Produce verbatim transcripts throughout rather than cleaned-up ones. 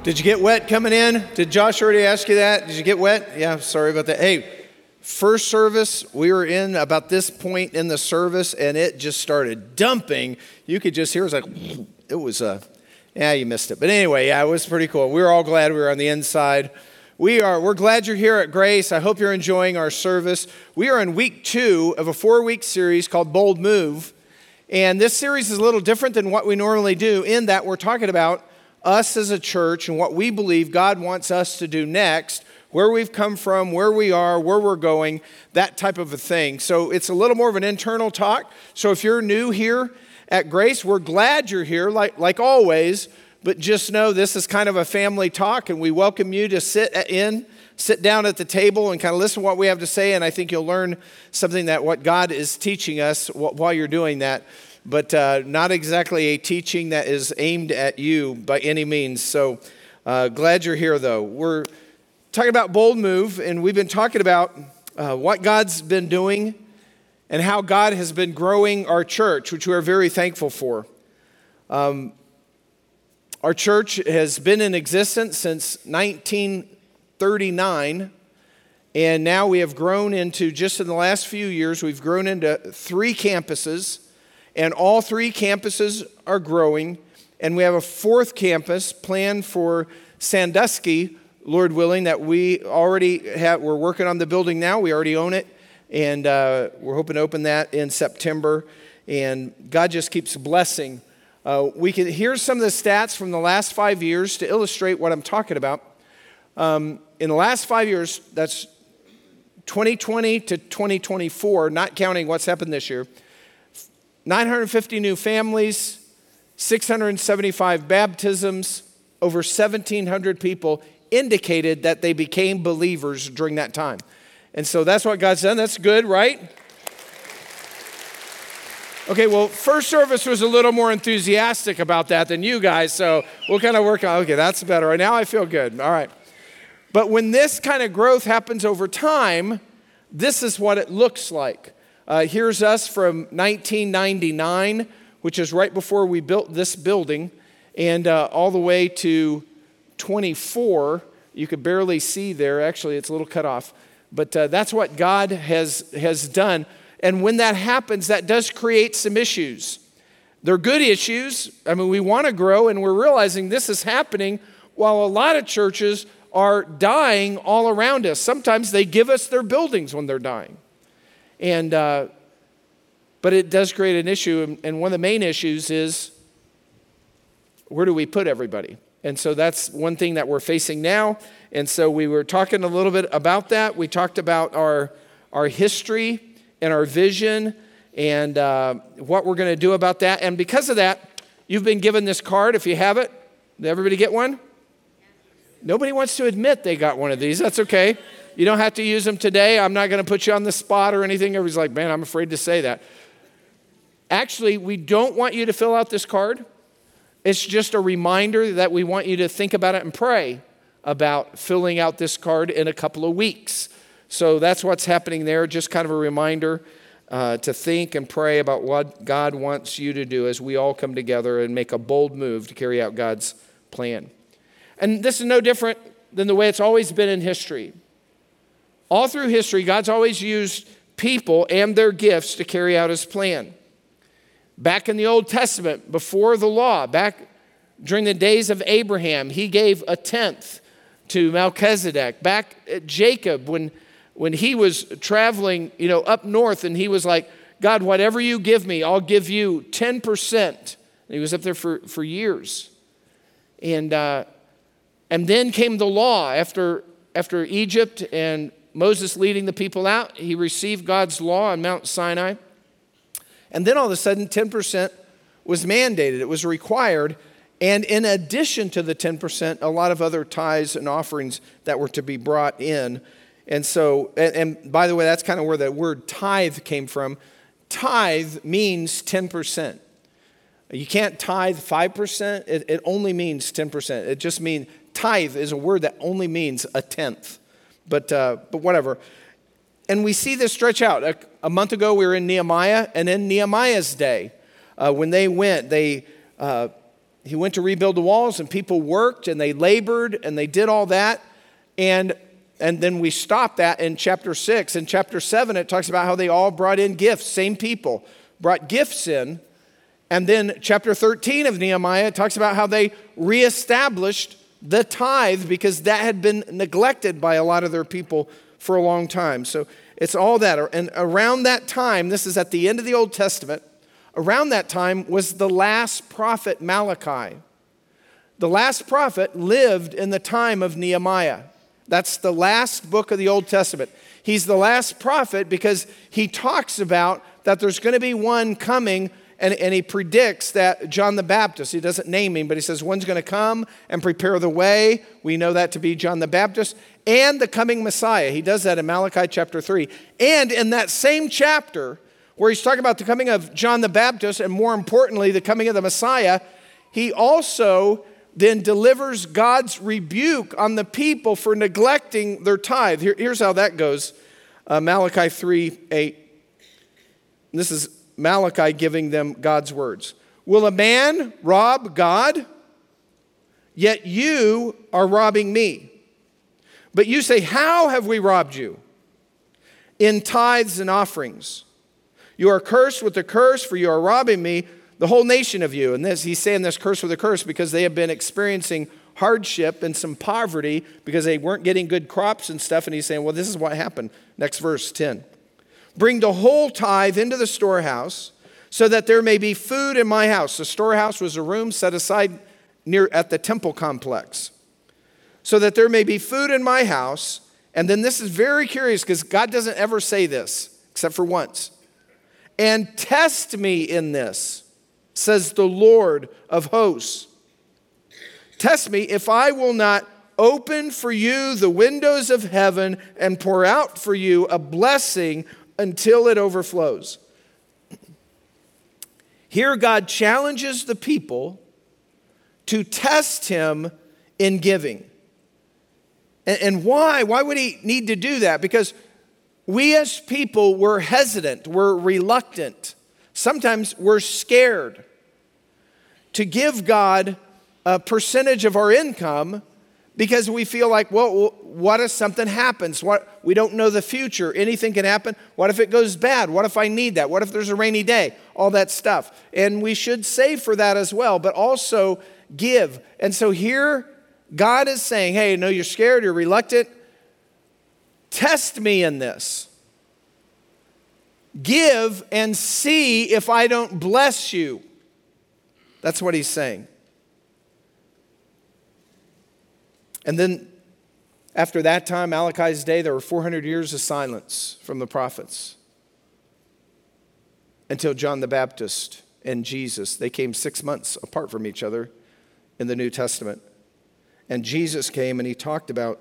Did you get wet coming in? Did Josh already ask you that? Did you get wet? Yeah, sorry about that. Hey, first service, we were in about this point in the service, and it just started dumping. You could just hear it was like, it was, uh, yeah, you missed it. But anyway, yeah, it was pretty cool. We were all glad we were on the inside. We are, we're glad you're here at Grace. I hope you're enjoying our service. We are in week two of a four-week series called Bold Move. And this series is a little different than what we normally do in that we're talking about us as a church and what we believe God wants us to do next, where we've come from, where we are, where we're going, that type of a thing. So it's a little more of an internal talk. So if you're new here at Grace, we're glad you're here, like, like always, but just know this is kind of a family talk, and we welcome you to sit in, sit down at the table and kind of listen to what we have to say, and I think you'll learn something that what God is teaching us while you're doing that. But uh, not exactly a teaching that is aimed at you by any means. So uh, glad you're here, though. We're talking about Bold Move, and we've been talking about uh, what God's been doing and how God has been growing our church, which we are very thankful for. Um, our church has been in existence since nineteen thirty-nine, and now we have grown into, just in the last few years, we've grown into three campuses. And all three campuses are growing, and we have a fourth campus planned for Sandusky, Lord willing, that we already have. We're working on the building now. We already own it, and uh, we're hoping to open that in September. And God just keeps blessing. Uh, we can here's some of the stats from the last five years to illustrate what I'm talking about. Um, in the last five years, that's twenty twenty to twenty twenty-four, not counting what's happened this year. nine hundred fifty new families, six hundred seventy-five baptisms, over seventeen hundred people indicated that they became believers during that time. And so that's what God's done. That's good, right? Okay, well, first service was a little more enthusiastic about that than you guys, so we'll kind of work on, okay, that's better. Right now I feel good. All right. But when this kind of growth happens over time, this is what it looks like. Uh, here's us from nineteen ninety-nine, which is right before we built this building, and uh, all the way to twenty-four. You could barely see there. Actually, it's a little cut off. But uh, that's what God has, has done. And when that happens, that does create some issues. They're good issues. I mean, we want to grow, and we're realizing this is happening while a lot of churches are dying all around us. Sometimes they give us their buildings when they're dying. And, uh, but it does create an issue, and one of the main issues is, where do we put everybody? And so that's one thing that we're facing now, and so we were talking a little bit about that. We talked about our, our history and our vision, and uh, what we're going to do about that, and because of that, you've been given this card. If you have it, did everybody get one? Nobody wants to admit they got one of these. That's okay. You don't have to use them today. I'm not going to put you on the spot or anything. Everybody's like, man, I'm afraid to say that. Actually, we don't want you to fill out this card. It's just a reminder that we want you to think about it and pray about filling out this card in a couple of weeks. So that's what's happening there. Just kind of a reminder uh, to think and pray about what God wants you to do as we all come together and make a bold move to carry out God's plan. And this is no different than the way it's always been in history. All through history, God's always used people and their gifts to carry out his plan. Back in the Old Testament, before the law, back during the days of Abraham, he gave a tenth to Melchizedek. Back at Jacob, when, when he was traveling, you know, up north, and he was like, God, whatever you give me, I'll give you ten percent. And he was up there for, for years. And, uh, and then came the law after, after Egypt and Moses leading the people out. He received God's law on Mount Sinai. And then all of a sudden, ten percent was mandated. It was required. And in addition to the ten percent, a lot of other tithes and offerings that were to be brought in. And so, and, and by the way, that's kind of where the word tithe came from. Tithe means ten percent. You can't tithe five percent. It, it only means ten percent. It just means, tithe is a word that only means a tenth. But uh, but whatever. And we see this stretch out. A, a month ago, we were in Nehemiah, and in Nehemiah's day, uh, when they went, they uh, he went to rebuild the walls, and people worked and they labored and they did all that. And, and then we stopped that in chapter six. In chapter seven, it talks about how they all brought in gifts. Same people brought gifts in. And then chapter thirteen of Nehemiah talks about how they reestablished the tithe because that had been neglected by a lot of their people for a long time. So it's all that. And around that time, this is at the end of the Old Testament, around that time was the last prophet Malachi. The last prophet lived in the time of Nehemiah. That's the last book of the Old Testament. He's the last prophet because he talks about that there's going to be one coming, and, and he predicts that John the Baptist, he doesn't name him, but he says one's going to come and prepare the way. We know that to be John the Baptist and the coming Messiah. He does that in Malachi chapter three. And in that same chapter, where he's talking about the coming of John the Baptist and more importantly, the coming of the Messiah, he also then delivers God's rebuke on the people for neglecting their tithe. Here, here's how that goes. Uh, Malachi three eight. This is Malachi giving them God's words. Will a man rob God? Yet you are robbing me. But you say, how have we robbed you? In tithes and offerings. You are cursed with a curse, for you are robbing me, the whole nation of you. And this, he's saying this curse with a curse because they have been experiencing hardship and some poverty because they weren't getting good crops and stuff. And he's saying, well, this is what happened. Next verse, ten. Bring the whole tithe into the storehouse so that there may be food in my house. The storehouse was a room set aside near at the temple complex. So that there may be food in my house. And then this is very curious because God doesn't ever say this except for once. And test me in this, says the Lord of hosts. Test me if I will not open for you the windows of heaven and pour out for you a blessing until it overflows. Here God challenges the people to test him in giving. And, and why? Why would he need to do that? Because we as people were hesitant, we're reluctant. Sometimes we're scared to give God a percentage of our income because we feel like, well, what if something happens? What, we don't know the future. Anything can happen. What if it goes bad? What if I need that? What if there's a rainy day? All that stuff. And we should save for that as well, but also give. And so here, God is saying, hey, no, you're scared, you're reluctant. Test me in this. Give and see if I don't bless you. That's what he's saying. And then after that time, Malachi's day, there were four hundred years of silence from the prophets until John the Baptist and Jesus. They came six months apart from each other in the New Testament. And Jesus came and he talked about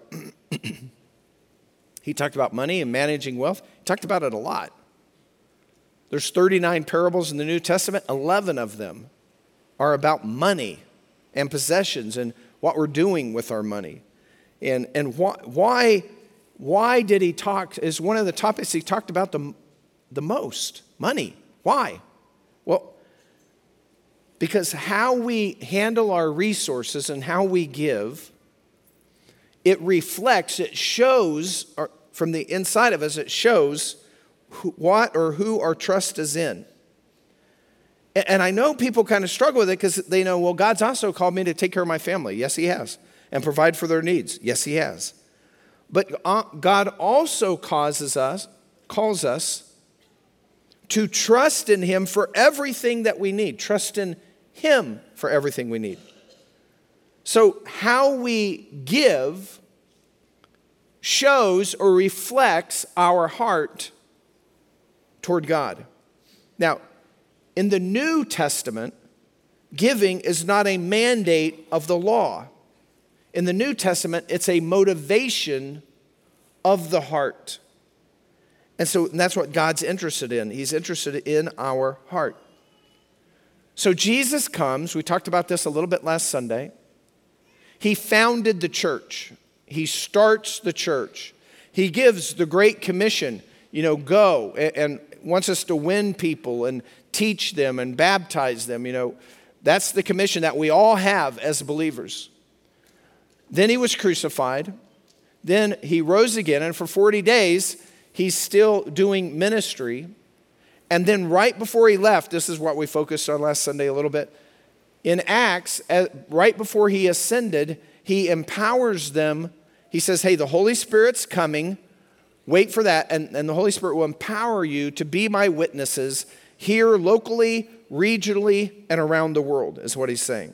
he talked about money and managing wealth. He talked about it a lot. There's thirty-nine parables in the New Testament. eleven of them are about money and possessions and what we're doing with our money. And, and why, why, why did he talk, is one of the topics he talked about the, the most, money. Why? Well, because how we handle our resources and how we give, it reflects, it shows, or from the inside of us, it shows who, what or who our trust is in. And I know people kind of struggle with it because they know, well, God's also called me to take care of my family. Yes, he has. And provide for their needs. Yes, he has. But God also causes us, calls us to trust in him for everything that we need. Trust in him for everything we need. So how we give shows or reflects our heart toward God. Now, in the New Testament, giving is not a mandate of the law. In the New Testament, it's a motivation of the heart. And so and that's what God's interested in. He's interested in our heart. So Jesus comes. We talked about this a little bit last Sunday. He founded the church. He starts the church. He gives the Great Commission, you know, go, and, and wants us to win people and teach them and baptize them, you know, That's the commission that we all have as believers. Then he was crucified. Then he rose again, and for forty days, he's still doing ministry. And then right before he left, this is what we focused on last Sunday a little bit. In Acts, right before he ascended, he empowers them. He says, hey, the Holy Spirit's coming. Wait for that. And, and the Holy Spirit will empower you to be my witnesses here locally, regionally, and around the world, is what he's saying.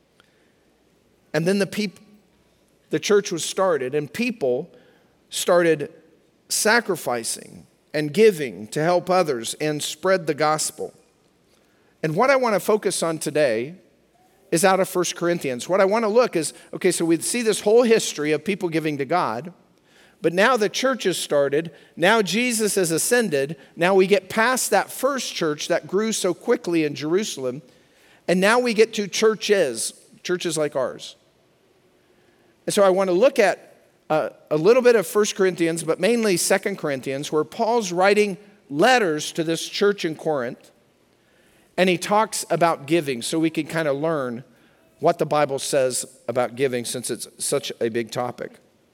And then the people, the church was started, and people started sacrificing and giving to help others and spread the gospel. And what I want to focus on today is out of First Corinthians. What I want to look is, okay, so we see this whole history of people giving to God, but now the church has started. Now Jesus has ascended. Now we get past that first church that grew so quickly in Jerusalem, and now we get to churches, churches like ours. And so I want to look at uh, a little bit of First Corinthians, but mainly Second Corinthians, where Paul's writing letters to this church in Corinth, and he talks about giving, so we can kind of learn what the Bible says about giving, since it's such a big topic.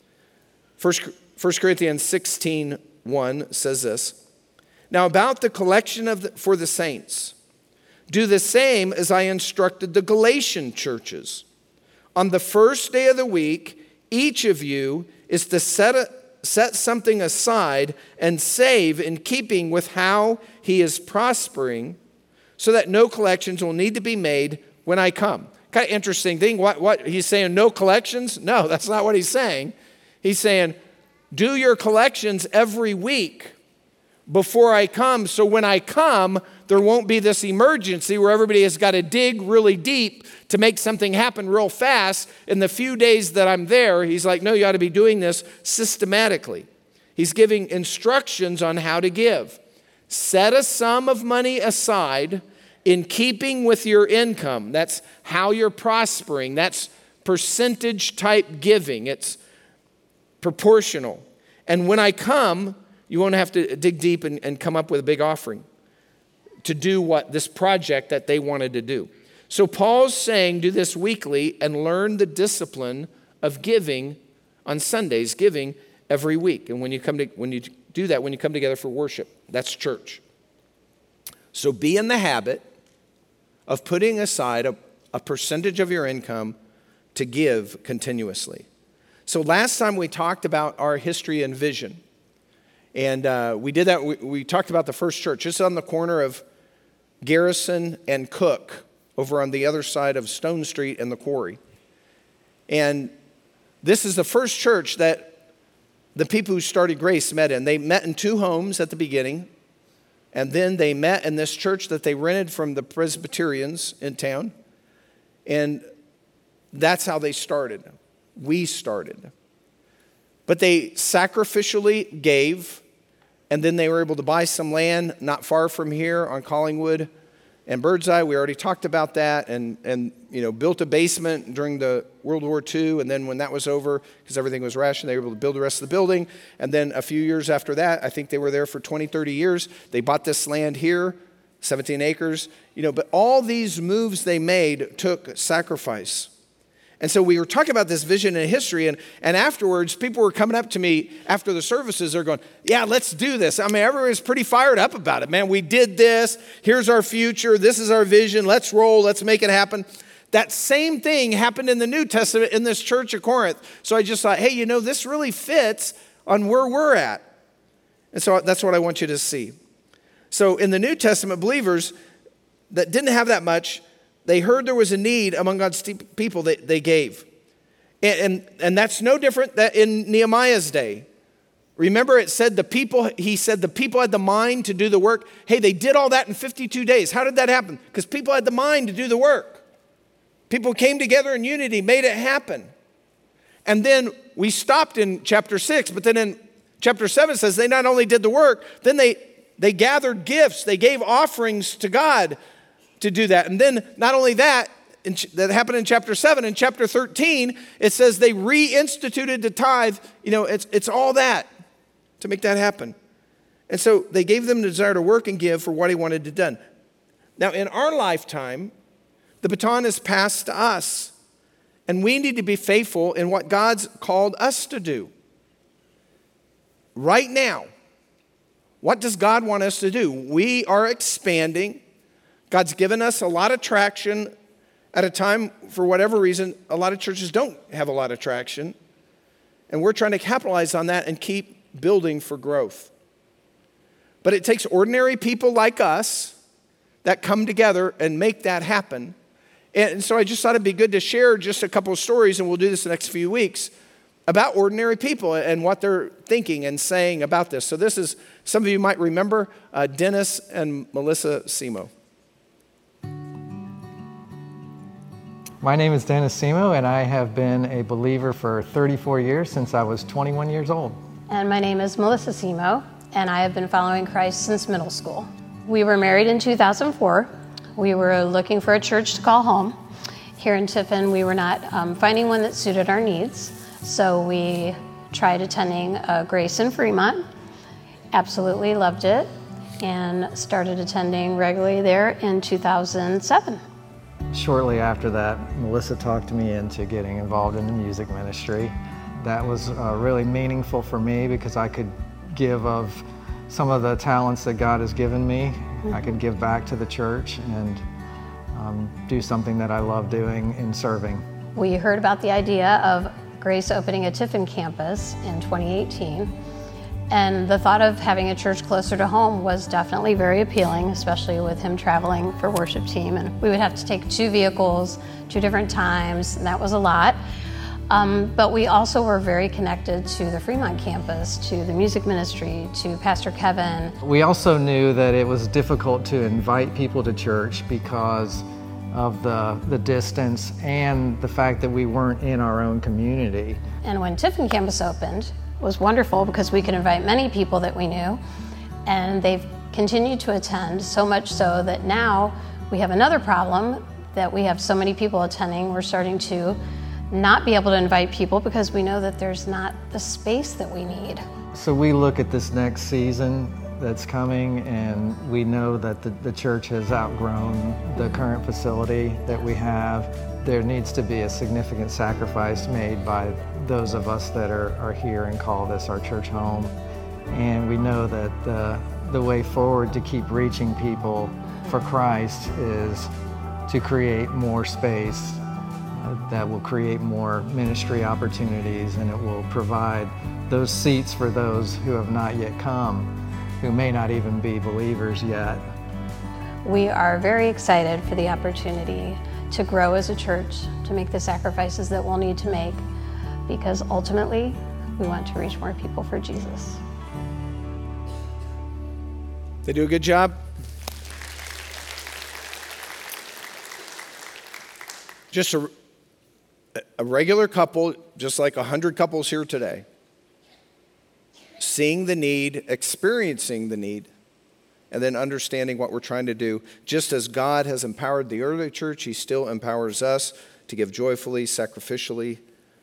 First Corinthians sixteen one says this, now about the collection of the, for the saints, do the same as I instructed the Galatian churches. On the first day of the week, each of you is to set, a, set something aside and save in keeping with how he is prospering, so that no collections will need to be made when I come. Kind of interesting thing. What, what he's saying, no collections? No, that's not what he's saying. He's saying, do your collections every week before I come, so when I come, there won't be this emergency where everybody has got to dig really deep to make something happen real fast. In the few days that I'm there, he's like, no, you ought to be doing this systematically. He's giving instructions on how to give. Set a sum of money aside in keeping with your income. That's how you're prospering. That's percentage type giving. It's proportional. And when I come, you won't have to dig deep and, and come up with a big offering to do what this project that they wanted to do. So Paul's saying, do this weekly and learn the discipline of giving on Sundays, giving every week. And when you come to, when you do that, when you come together for worship, that's church. So be in the habit of putting aside a, a percentage of your income to give continuously. So last time we talked about our history and vision. And uh, we did that, we, we talked about the first church. It's on the corner of Garrison and Cook, over on the other side of Stone Street and the Quarry. And this is the first church that the people who started Grace met in. They met in two homes at the beginning, and then they met in this church that they rented from the Presbyterians in town. And that's how they started. We started. But they sacrificially gave, and then they were able to buy some land not far from here on Collingwood and Birdseye. We already talked about that, and, and you know, built a basement during the World War Two, and then when that was over, because everything was rationed, they were able to build the rest of the building. And then a few years after that, I think they were there for twenty, thirty years, they bought this land here, seventeen acres. You know, but all these moves they made took sacrifice. And so we were talking about this vision and history, and, and afterwards, people were coming up to me after the services. They're going, yeah, let's do this. I mean, everyone's pretty fired up about it. Man, we did this. Here's our future. This is our vision. Let's roll. Let's make it happen. That same thing happened in the New Testament in this church of Corinth. So I just thought, hey, you know, this really fits on where we're at. And so that's what I want you to see. So in the New Testament, believers that didn't have that much, they heard there was a need among God's people that they gave. And, and, and that's no different than in Nehemiah's day. Remember, it said the people, he said the people had the mind to do the work. Hey, they did all that in fifty-two days. How did that happen? Because people had the mind to do the work. People came together in unity, made it happen. And then we stopped in chapter six, but then in chapter seven says they not only did the work, then they, they gathered gifts. They gave offerings to God to do that. And then not only that, in, that happened in chapter seven. In chapter thirteen, it says they reinstituted the tithe. You know, it's, it's all that to make that happen. And so they gave them the desire to work and give for what he wanted to done. Now, in our lifetime, The baton is passed to us, and we need to be faithful in what God's called us to do. Right now, what does God want us to do? We are expanding. God's given us a lot of traction at a time, for whatever reason, a lot of churches don't have a lot of traction. And we're trying to capitalize on that and keep building for growth. But it takes ordinary people like us that come together and make that happen. And so I just thought it'd be good to share just a couple of stories, and we'll do this the next few weeks, about ordinary people and what they're thinking and saying about this. So this is, some of you might remember, uh, Dennis and Melissa Simo. My name is Dennis Simo, and I have been a believer for thirty-four years, since I was twenty-one years old. And my name is Melissa Simo, and I have been following Christ since middle school. We were married in two thousand four. We were looking for a church to call home. Here in Tiffin, we were not um, finding one that suited our needs, so we tried attending uh, Grace in Fremont. Absolutely loved it, and started attending regularly there in two thousand seven. Shortly after that, Melissa talked me into getting involved in the music ministry. That was uh, really meaningful for me because I could give of some of the talents that God has given me. Mm-hmm. I could give back to the church and um, do something that I love doing in serving. We heard about the idea of Grace opening a Tiffin campus in twenty eighteen. And the thought of having a church closer to home was definitely very appealing, especially with him traveling for worship team. And we would have to take two vehicles, two different times, and that was a lot. Um, but we also were very connected to the Fremont campus, to the music ministry, to Pastor Kevin. We also knew that it was difficult to invite people to church because of the, the distance and the fact that we weren't in our own community. And when Tiffin campus opened, was wonderful because we could invite many people that we knew, and they've continued to attend, so much so that now we have another problem that we have so many people attending. We're starting to not be able to invite people because we know that there's not the space that we need. So we look at this next season that's coming, and we know that the, the church has outgrown the current facility that we have. There needs to be a significant sacrifice made by those of us that are, are here and call this our church home. And we know that the, the way forward to keep reaching people for Christ is to create more space uh, that will create more ministry opportunities, and it will provide those seats for those who have not yet come, who may not even be believers yet. We are very excited for the opportunity to grow as a church, to make the sacrifices that we'll need to make, because ultimately we want to reach more people for Jesus. They do a good job. Just a, a regular couple, just like a hundred couples here today, seeing the need, experiencing the need, and then understanding what we're trying to do. Just as God has empowered the early church, he still empowers us to give joyfully, sacrificially,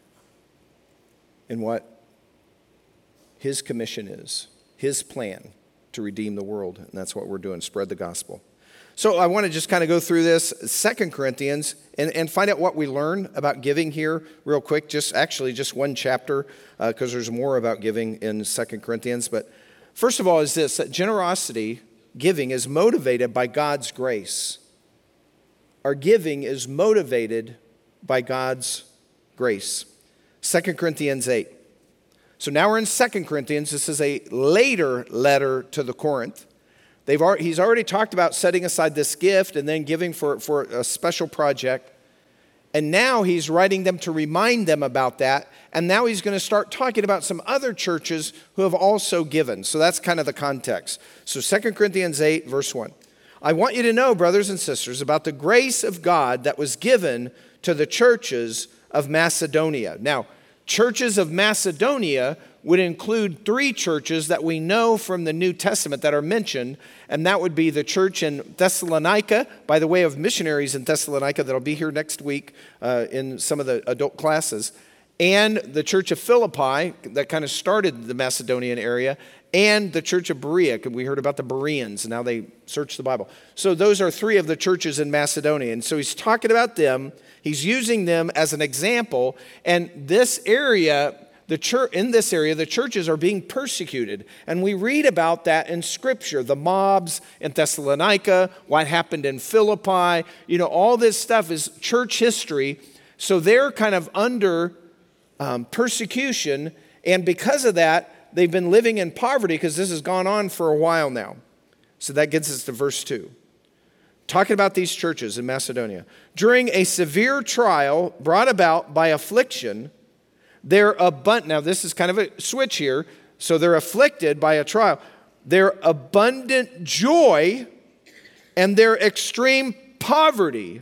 in what his commission is, his plan to redeem the world. And that's what we're doing, spread the gospel. So I want to just kind of go through this, Second Corinthians, and, and find out what we learn about giving here real quick. Just actually just one chapter, because uh, there's more about giving in Second Corinthians. But first of all is this, that generosity, giving, is motivated by God's grace. Our giving is motivated by God's grace. Second Corinthians eight. So now we're in Second Corinthians. This is a later letter to the Corinth. They've already, he's already talked about setting aside this gift and then giving for, for a special project. And now he's writing them to remind them about that. And now he's going to start talking about some other churches who have also given. So that's kind of the context. So Second Corinthians eight, verse one. I want you to know, brothers and sisters, about the grace of God that was given to the churches of Macedonia. Now, churches of Macedonia would include three churches that we know from the New Testament that are mentioned, and that would be the church in Thessalonica, by the way of missionaries in Thessalonica that'll be here next week uh, in some of the adult classes, and the church of Philippi that kind of started the Macedonian area, and the church of Berea. We heard about the Bereans, and now they search the Bible. So those are three of the churches in Macedonia. And so he's talking about them. He's using them as an example. And this area, the church, in this area, the churches are being persecuted. And we read about that in Scripture. The mobs in Thessalonica, what happened in Philippi. You know, all this stuff is church history. So they're kind of under um, persecution. And because of that, they've been living in poverty because this has gone on for a while now. So that gets us to verse two. Talking about these churches in Macedonia. During a severe trial brought about by affliction, they're abundant. Now this is kind of a switch here. So they're afflicted by a trial. Their abundant joy and their extreme poverty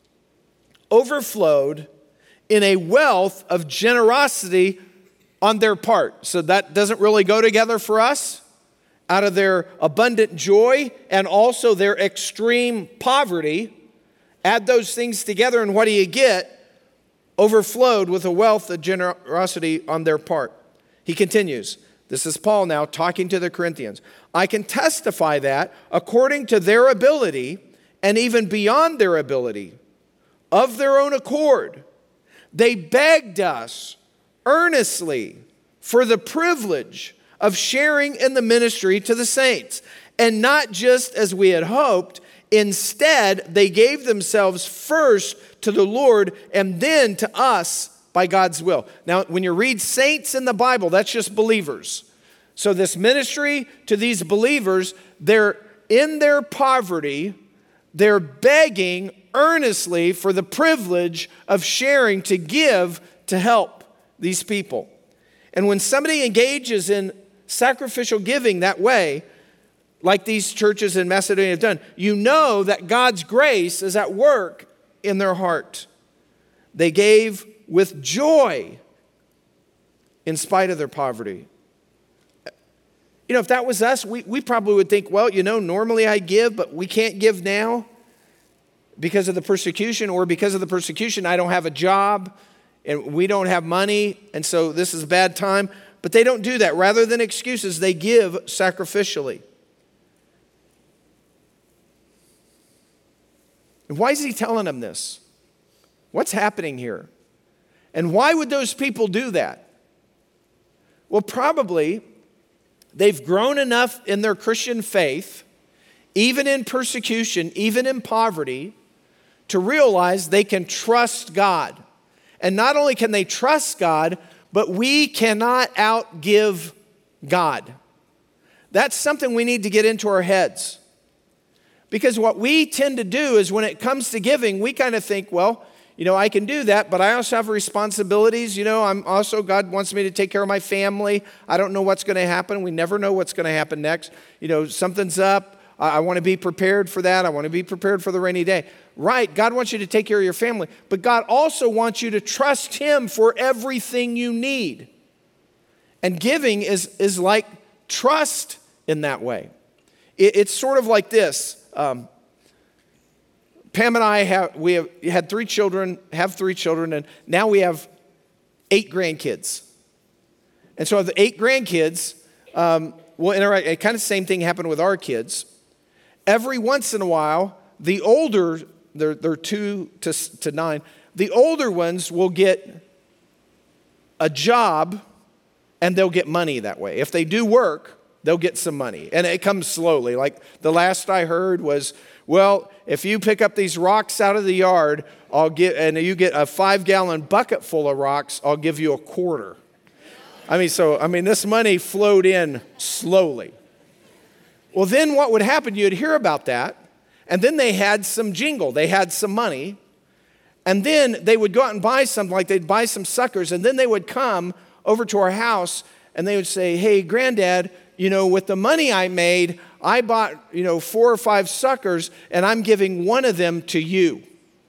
overflowed in a wealth of generosity on their part. So that doesn't really go together for us. Out of their abundant joy and also their extreme poverty, add those things together and what do you get? Overflowed with a wealth of generosity on their part. He continues. This is Paul now talking to the Corinthians. I can testify that according to their ability and even beyond their ability, of their own accord, they begged us earnestly for the privilege of sharing in the ministry to the saints. And not just as we had hoped, instead they gave themselves first to the Lord and then to us by God's will. Now, when you read saints in the Bible, that's just believers. So this ministry to these believers, they're in their poverty, they're begging earnestly for the privilege of sharing, to give, to help these people. And when somebody engages in sacrificial giving that way, like these churches in Macedonia have done, you know that God's grace is at work in their heart. They gave with joy in spite of their poverty. You know, if that was us, we, we probably would think, well, you know, normally I give, but we can't give now because of the persecution, or because of the persecution, I don't have a job and we don't have money, and so this is a bad time. But they don't do that. Rather than excuses, they give sacrificially. And why is he telling them this? What's happening here? And why would those people do that? Well, probably they've grown enough in their Christian faith, even in persecution, even in poverty, to realize they can trust God. And not only can they trust God, but we cannot outgive God. That's something we need to get into our heads. Because what we tend to do is when it comes to giving, we kind of think, well, you know, I can do that, but I also have responsibilities. You know, I'm also, God wants me to take care of my family. I don't know what's going to happen. We never know what's going to happen next. You know, something's up. I, I want to be prepared for that. I want to be prepared for the rainy day. Right, God wants you to take care of your family, but God also wants you to trust Him for everything you need. And giving is, is like trust in that way. It, it's sort of like this. Um, Pam and I have, we have had three children, have three children, and now we have eight grandkids. And so the eight grandkids, um, well, interact, it kind of same thing happened with our kids. Every once in a while, the older, they're, they're two to, to nine, the older ones will get a job and they'll get money that way. If they do work, they'll get some money. And it comes slowly. Like the last I heard was, well, if you pick up these rocks out of the yard, I'll get, and you get a five gallon bucket full of rocks, I'll give you a quarter. I mean, so, I mean, this money flowed in slowly. Well, then what would happen, you'd hear about that, and then they had some jingle, they had some money, and then they would go out and buy something, like they'd buy some suckers, and then they would come over to our house, and they would say, hey, Granddad, you know, with the money I made, I bought, you know, four or five suckers, and I'm giving one of them to you.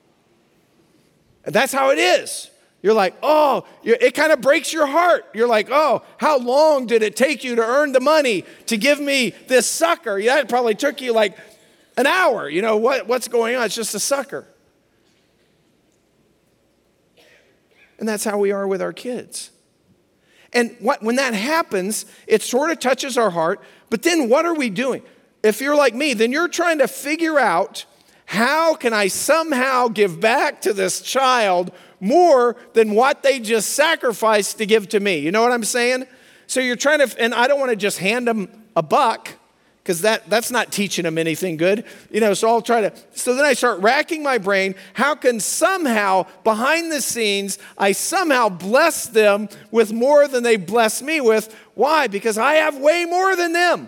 And that's how it is. You're like, oh, it kind of breaks your heart. You're like, oh, how long did it take you to earn the money to give me this sucker? Yeah, it probably took you like an hour. You know, what, what's going on? It's just a sucker. And that's how we are with our kids. And what, when that happens, it sort of touches our heart. But then what are we doing? If you're like me, then you're trying to figure out, how can I somehow give back to this child more than what they just sacrificed to give to me? You know what I'm saying? So you're trying to, and I don't want to just hand them a buck, because that, that's not teaching them anything good. You know, so I'll try to, so then I start racking my brain. How can somehow, behind the scenes, I somehow bless them with more than they bless me with? Why? Because I have way more than them.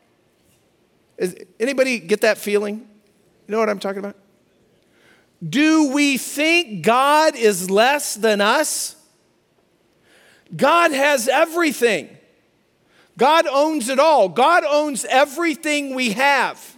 Is anybody get that feeling? You know what I'm talking about? Do we think God is less than us? God has everything. God owns it all. God owns everything we have.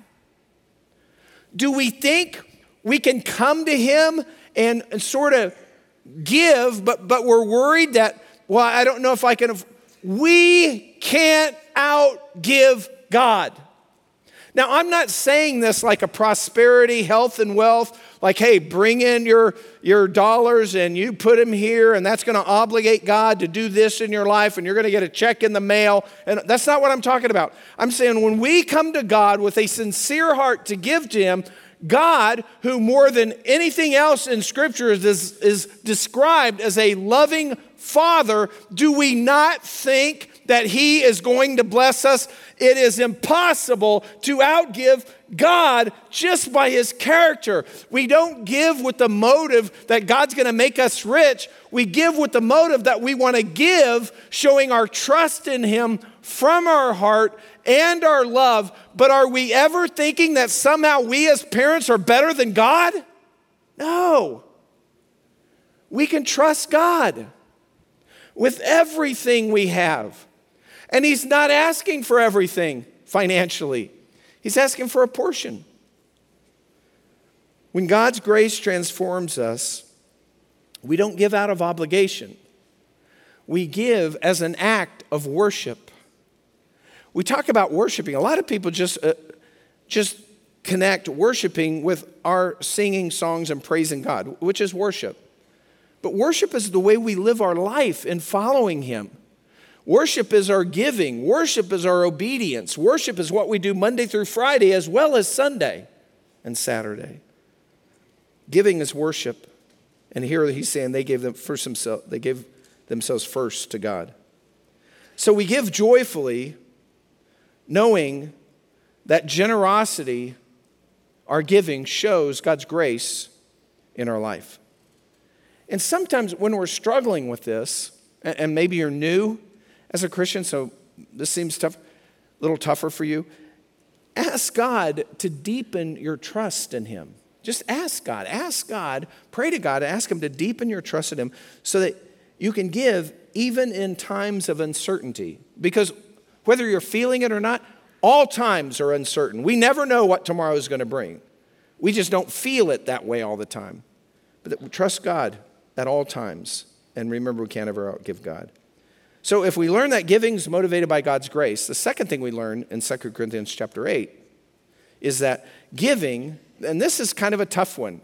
Do we think we can come to him and, and sort of give, but, but we're worried that, well, I don't know if I can. We can't outgive God. Now, I'm not saying this like a prosperity, health, and wealth, like, hey, bring in your, your dollars and you put them here, and that's going to obligate God to do this in your life, and you're going to get a check in the mail. And that's not what I'm talking about. I'm saying when we come to God with a sincere heart to give to him, God, who more than anything else in Scripture is, is described as a loving Father, do we not think that he is going to bless us? It is impossible to outgive God just by his character. We don't give with the motive that God's going to make us rich. We give with the motive that we want to give, showing our trust in him from our heart and our love. But are we ever thinking that somehow we as parents are better than God? No. We can trust God with everything we have. And he's not asking for everything financially. He's asking for a portion. When God's grace transforms us, we don't give out of obligation. We give as an act of worship. We talk about worshiping. A lot of people just, uh, just connect worshiping with our singing songs and praising God, which is worship. But worship is the way we live our life in following him. Worship is our giving. Worship is our obedience. Worship is what we do Monday through Friday as well as Sunday and Saturday. Giving is worship. And here he's saying they gave them first themselves, they gave themselves first to God. So we give joyfully, knowing that generosity, our giving, shows God's grace in our life. And sometimes when we're struggling with this, and maybe you're new as a Christian, so this seems tough, a little tougher for you, ask God to deepen your trust in him. Just ask God. Ask God, pray to God, ask him to deepen your trust in him so that you can give even in times of uncertainty. Because whether you're feeling it or not, all times are uncertain. We never know what tomorrow is going to bring. We just don't feel it that way all the time. But that we trust God at all times. And remember, we can't ever outgive God. So if we learn that giving is motivated by God's grace, the second thing we learn in Second Corinthians chapter eight is that giving, and this is kind of a tough one,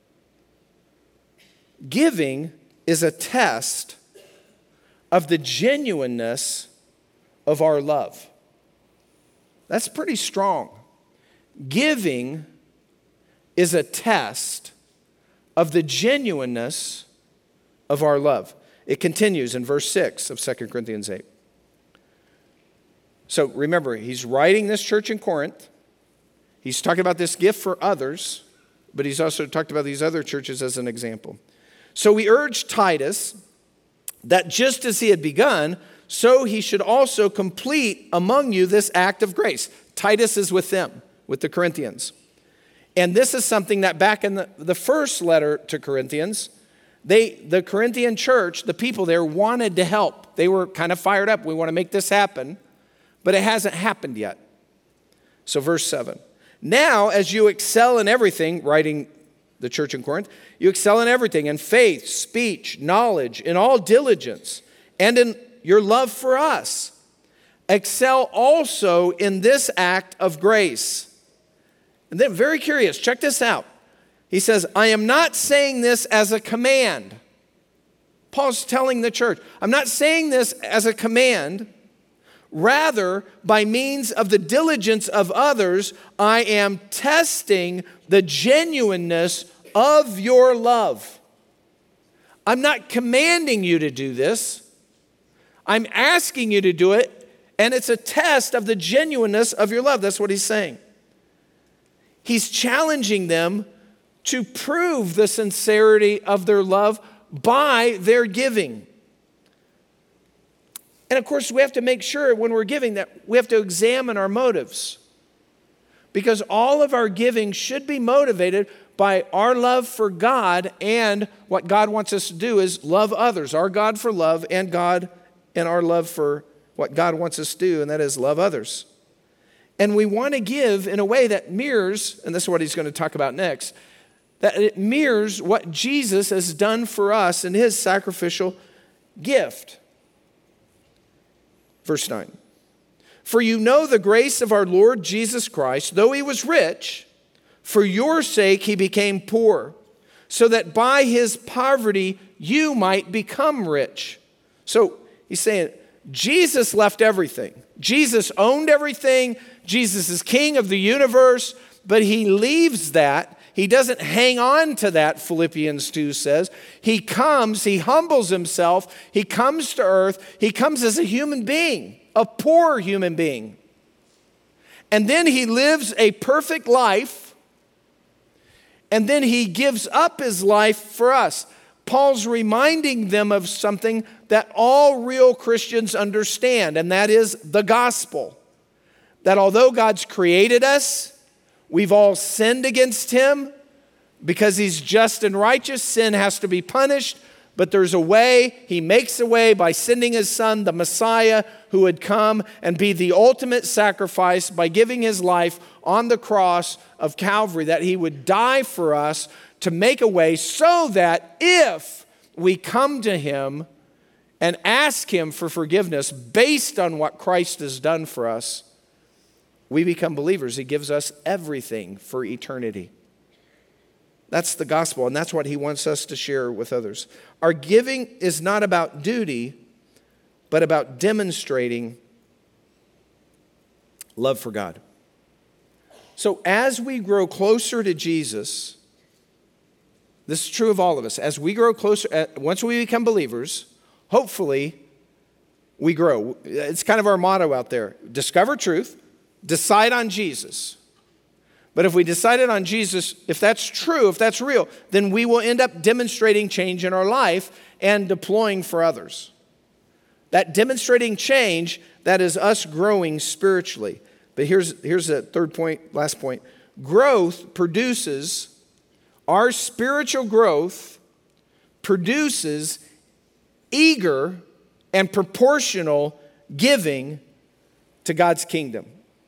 giving is a test of the genuineness of our love. That's pretty strong. Giving is a test of the genuineness of our love. It continues in verse six of Second Corinthians eight. So remember, he's writing this church in Corinth. He's talking about this gift for others, but he's also talked about these other churches as an example. So we urge Titus that just as he had begun, so he should also complete among you this act of grace. Titus is with them, with the Corinthians. And this is something that back in the, the first letter to Corinthians, They, the Corinthian church, the people there wanted to help. They were kind of fired up. We want to make this happen, but it hasn't happened yet. So verse seven. Now, as you excel in everything, writing the church in Corinth, you excel in everything, in faith, speech, knowledge, in all diligence, and in your love for us. Excel also in this act of grace. And then very curious, check this out. He says, I am not saying this as a command. Paul's telling the church. I'm not saying this as a command. Rather, by means of the diligence of others, I am testing the genuineness of your love. I'm not commanding you to do this. I'm asking you to do it, and it's a test of the genuineness of your love. That's what he's saying. He's challenging them to prove the sincerity of their love by their giving. And of course, we have to make sure when we're giving that we have to examine our motives. Because all of our giving should be motivated by our love for God, and what God wants us to do is love others. Our God for love, and God and our love for what God wants us to do, and that is love others. And we want to give in a way that mirrors, and this is what he's going to talk about next, that it mirrors what Jesus has done for us in his sacrificial gift. Verse nine. For you know the grace of our Lord Jesus Christ, though he was rich, for your sake he became poor, so that by his poverty you might become rich. So he's saying, Jesus left everything. Jesus owned everything. Jesus is king of the universe, but he leaves that. He doesn't hang on to that, Philippians two says. He comes, he humbles himself, he comes to earth, he comes as a human being, a poor human being. And then he lives a perfect life, and then he gives up his life for us. Paul's reminding them of something that all real Christians understand, and that is the gospel. That although God's created us, we've all sinned against him because he's just and righteous. Sin has to be punished, but there's a way. He makes a way by sending his son, the Messiah, who would come and be the ultimate sacrifice by giving his life on the cross of Calvary, that he would die for us to make a way so that if we come to him and ask him for forgiveness based on what Christ has done for us, we become believers. He gives us everything for eternity. That's the gospel, and that's what he wants us to share with others. Our giving is not about duty, but about demonstrating love for God. So as we grow closer to Jesus, this is true of all of us. As we grow closer, once we become believers, hopefully we grow. It's kind of our motto out there. Discover truth. Decide on Jesus. But if we decided on Jesus, if that's true, if that's real, then we will end up demonstrating change in our life and deploying for others. That demonstrating change, that is us growing spiritually. But here's, here's the third point, last point. Growth produces, our spiritual growth produces eager and proportional giving to God's kingdom.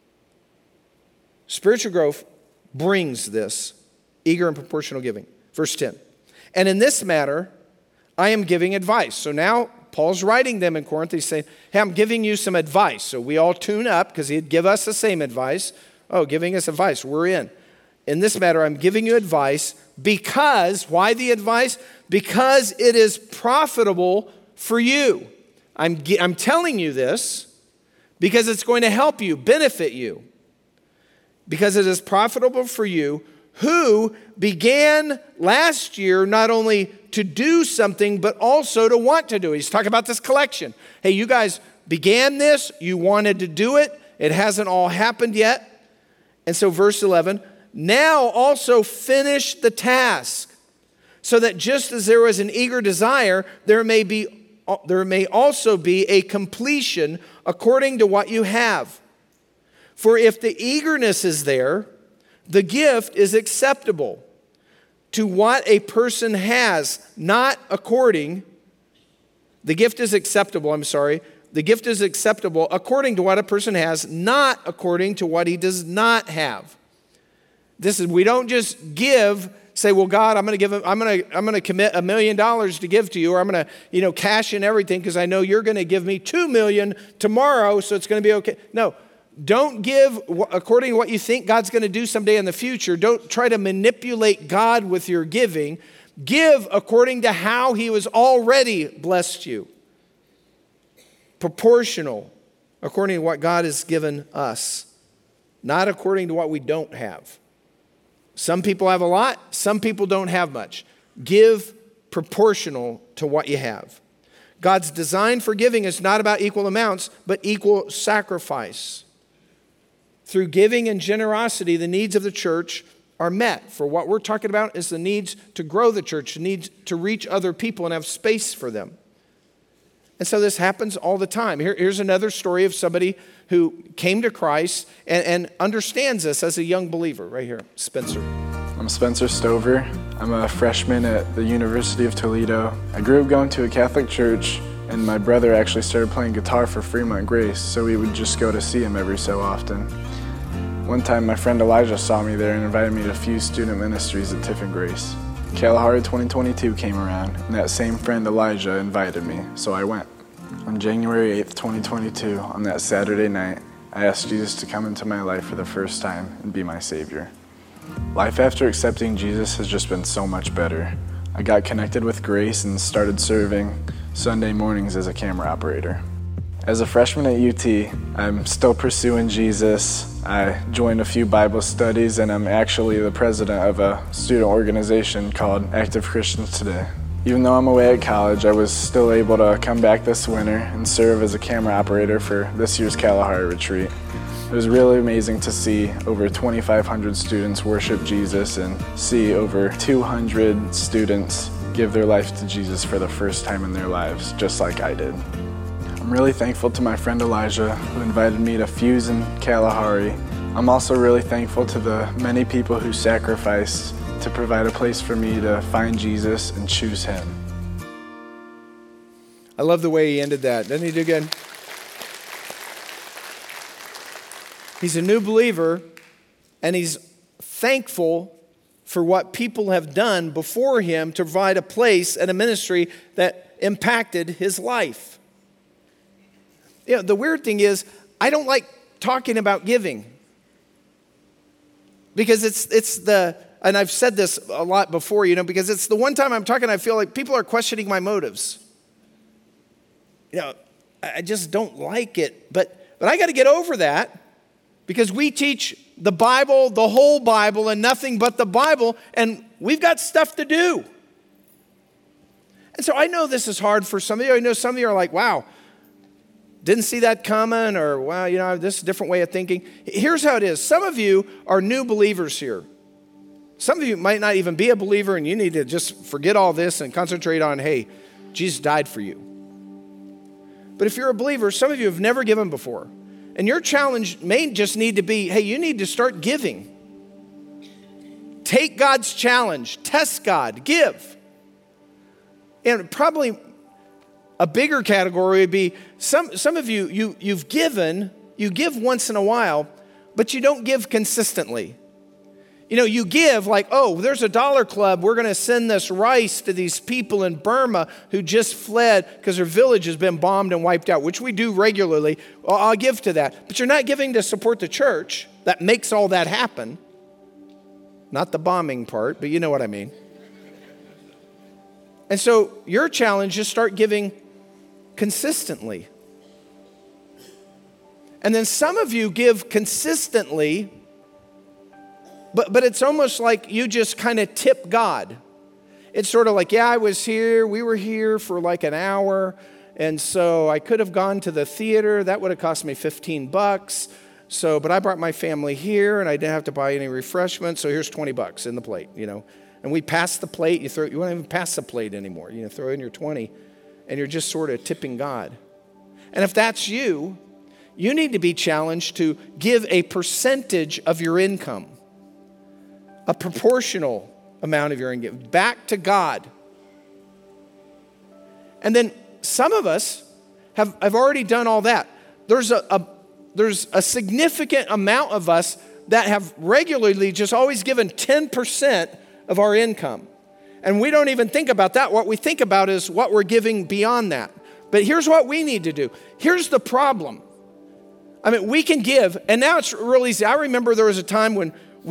Spiritual growth brings this eager and proportional giving. Verse ten. And in this matter, I am giving advice. So now Paul's writing them in Corinth. He's saying, hey, I'm giving you some advice. So we all tune up because he'd give us the same advice. Oh, giving us advice. We're in. In this matter, I'm giving you advice because, why the advice? Because it is profitable for you. I'm, I'm telling you this because it's going to help you, benefit you. Because it is profitable for you, who began last year not only to do something, but also to want to do it. He's talking about this collection. Hey, you guys began this. You wanted to do it. It hasn't all happened yet. And so verse eleven, now also finish the task, so that just as there was an eager desire, there may be, there may also be a completion according to what you have. For if the eagerness is there, the gift is acceptable to what a person has, not according, the gift is acceptable, I'm sorry, the gift is acceptable according to what a person has, not according to what he does not have. This is, we don't just give, say, well, God, I'm going to give, I'm going to, I'm going to commit a million dollars to give to you, or I'm going to, you know, cash in everything because I know you're going to give me two million tomorrow, so it's going to be okay. No. Don't give according to what you think God's going to do someday in the future. Don't try to manipulate God with your giving, Give according to how he has already blessed you. Proportional, according to what God has given us, not according to what we don't have. Some people have a lot, some people don't have much. Give proportional to what you have. God's design for giving is not about equal amounts, but equal sacrifice. Through giving and generosity, the needs of the church are met. For what we're talking about is the needs to grow the church, the needs to reach other people and have space for them. And so this happens all the time. Here, here's another story of somebody who came to Christ and, and understands this as a young believer. Right here, Spencer. I'm Spencer Stover. I'm a freshman at the University of Toledo. I grew up going to a Catholic church, and my brother actually started playing guitar for Fremont Grace, so we would just go to see him every so often. One time, my friend Elijah saw me there and invited me to a few student ministries at Tiffin Grace. Kalahari twenty twenty-two came around, and that same friend Elijah invited me, so I went. On January eighth, twenty twenty-two, on that Saturday night, I asked Jesus to come into my life for the first time and be my Savior. Life after accepting Jesus has just been so much better. I got connected with Grace and started serving Sunday mornings as a camera operator. As a freshman at U T, I'm still pursuing Jesus. I joined a few Bible studies, and I'm actually the president of a student organization called Active Christians Today. Even though I'm away at college, I was still able to come back this winter and serve as a camera operator for this year's Kalahari retreat. It was really amazing to see over twenty-five hundred students worship Jesus and see over two hundred students give their life to Jesus for the first time in their lives, just like I did. I'm really thankful to my friend Elijah, who invited me to Fuse in Kalahari. I'm also really thankful to the many people who sacrificed to provide a place for me to find Jesus and choose him. I love the way he ended that. Doesn't he do good? He's a new believer, and he's thankful for what people have done before him to provide a place and a ministry that impacted his life. You know, the weird thing is, I don't like talking about giving because it's it's the, and I've said this a lot before, you know, because it's the one time I'm talking, I feel like people are questioning my motives. You know, I just don't like it, but but I got to get over that. Because we teach the Bible, the whole Bible, and nothing but the Bible, and we've got stuff to do. And so I know this is hard for some of you. I know some of you are like, wow, didn't see that coming, or wow, you know, this is a different way of thinking. Here's how it is. Some of you are new believers here. Some of you might not even be a believer, and you need to just forget all this and concentrate on, hey, Jesus died for you. But if you're a believer, some of you have never given before. And your challenge may just need to be, hey, you need to start giving. Take God's challenge. Test God. Give. And probably a bigger category would be, some, some of you, you, you've given, you give once in a while, but you don't give consistently. You know, you give like, oh, there's a dollar club. We're going to send this rice to these people in Burma who just fled because their village has been bombed and wiped out, which we do regularly. Well, I'll give to that. But you're not giving to support the church that makes all that happen. Not the bombing part, but you know what I mean. And so your challenge is start giving consistently. And then some of you give consistently, But but it's almost like you just kind of tip God. It's sort of like, yeah, I was here. We were here for like an hour. And so I could have gone to the theater. That would have cost me fifteen bucks. So, but I brought my family here and I didn't have to buy any refreshments. So here's twenty bucks in the plate, you know. And we pass the plate. You throw, you won't even pass the plate anymore. You know, throw in your twenty and you're just sort of tipping God. And if that's you, you need to be challenged to give a percentage of your income. A proportional amount of your income back to God. And then some of us have, have already done all that. There's a, a there's a significant amount of us that have regularly just always given ten percent of our income. And we don't even think about that. What we think about is what we're giving beyond that. But here's what we need to do. Here's the problem. I mean, we can give, and now it's real easy. I remember there was a time when we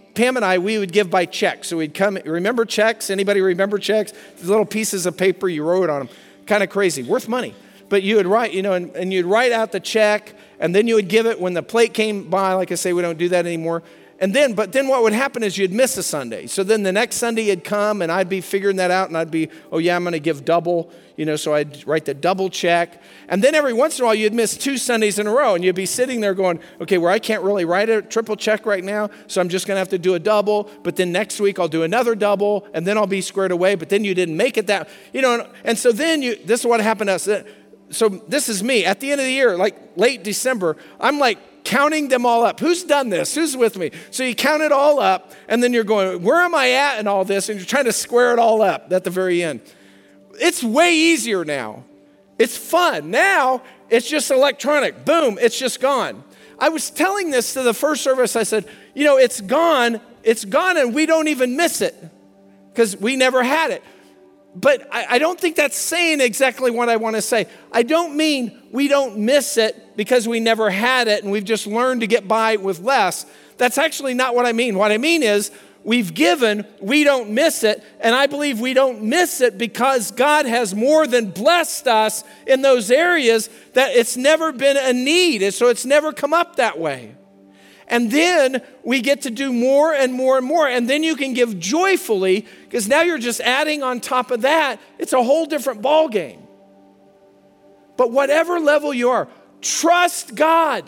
Pam and I, we would give by check. So we'd come, remember checks? Anybody remember checks? These little pieces of paper, you wrote on them. Kind of crazy, worth money. But you would write, you know, and, and you'd write out the check, and then you would give it when the plate came by. Like I say, we don't do that anymore. And then, but then what would happen is you'd miss a Sunday. So then the next Sunday you'd come, and I'd be figuring that out, and I'd be, oh yeah, I'm going to give double, you know, so I'd write the double check. And then every once in a while you'd miss two Sundays in a row, and you'd be sitting there going, okay, well, I can't really write a triple check right now, so I'm just going to have to do a double, but then next week I'll do another double, and then I'll be squared away, but then you didn't make it that, you know, and, and so then you, this is what happened to us. So this is me. At the end of the year, like late December, I'm like, counting them all up. Who's done this? Who's with me? So you count it all up, and then you're going, where am I at in all this? And you're trying to square it all up at the very end. It's way easier now. It's fun. Now, it's just electronic. Boom, it's just gone. I was telling this to the first service. I said, you know, it's gone. It's gone, and we don't even miss it because we never had it. But I, I don't think that's saying exactly what I want to say. I don't mean we don't miss it because we never had it and we've just learned to get by with less. That's actually not what I mean. What I mean is we've given, we don't miss it, and I believe we don't miss it because God has more than blessed us in those areas that it's never been a need, and so it's never come up that way. And then we get to do more and more and more. And then you can give joyfully, because now you're just adding on top of that. It's a whole different ball game. But whatever level you are, trust God.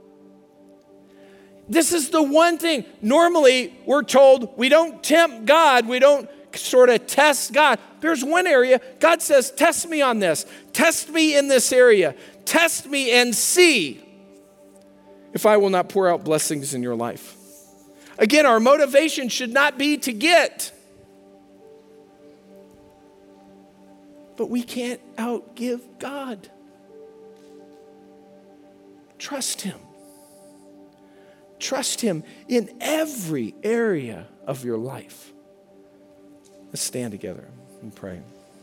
This is the one thing. Normally, we're told we don't tempt God. We don't sort of test God. There's one area God says, test me on this. Test me in this area. Test me and see if I will not pour out blessings in your life. Again, our motivation should not be to get. But we can't outgive God. Trust Him. Trust Him in every area of your life. Let's stand together and pray.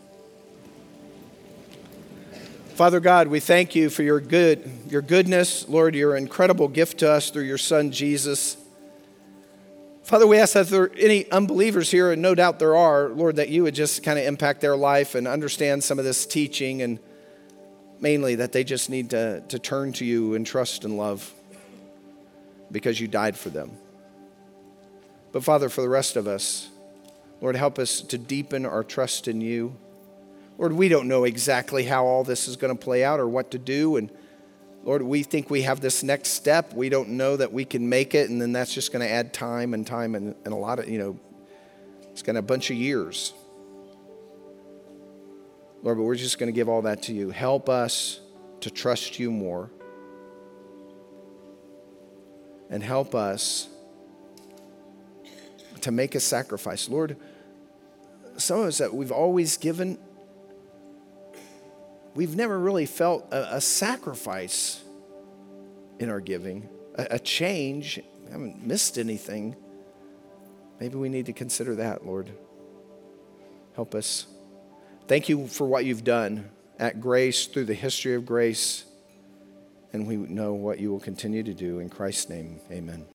Father God, we thank you for your good, your goodness, Lord, your incredible gift to us through your Son, Jesus. Father, we ask that if there are any unbelievers here, and no doubt there are, Lord, that you would just kind of impact their life and understand some of this teaching, and mainly that they just need to, to turn to you and trust and love because you died for them. But Father, for the rest of us, Lord, help us to deepen our trust in you. Lord, we don't know exactly how all this is going to play out or what to do. And Lord, we think we have this next step. We don't know that we can make it. And then that's just going to add time and time and, and a lot of, you know, it's going to a bunch of years. Lord, but we're just going to give all that to you. Help us to trust you more. And help us to make a sacrifice. Lord, some of us that we've always given, we've never really felt a, a sacrifice in our giving, a, a change. We haven't missed anything. Maybe we need to consider that, Lord. Help us. Thank you for what you've done at Grace through the history of Grace. And we know what you will continue to do. In Christ's name, amen.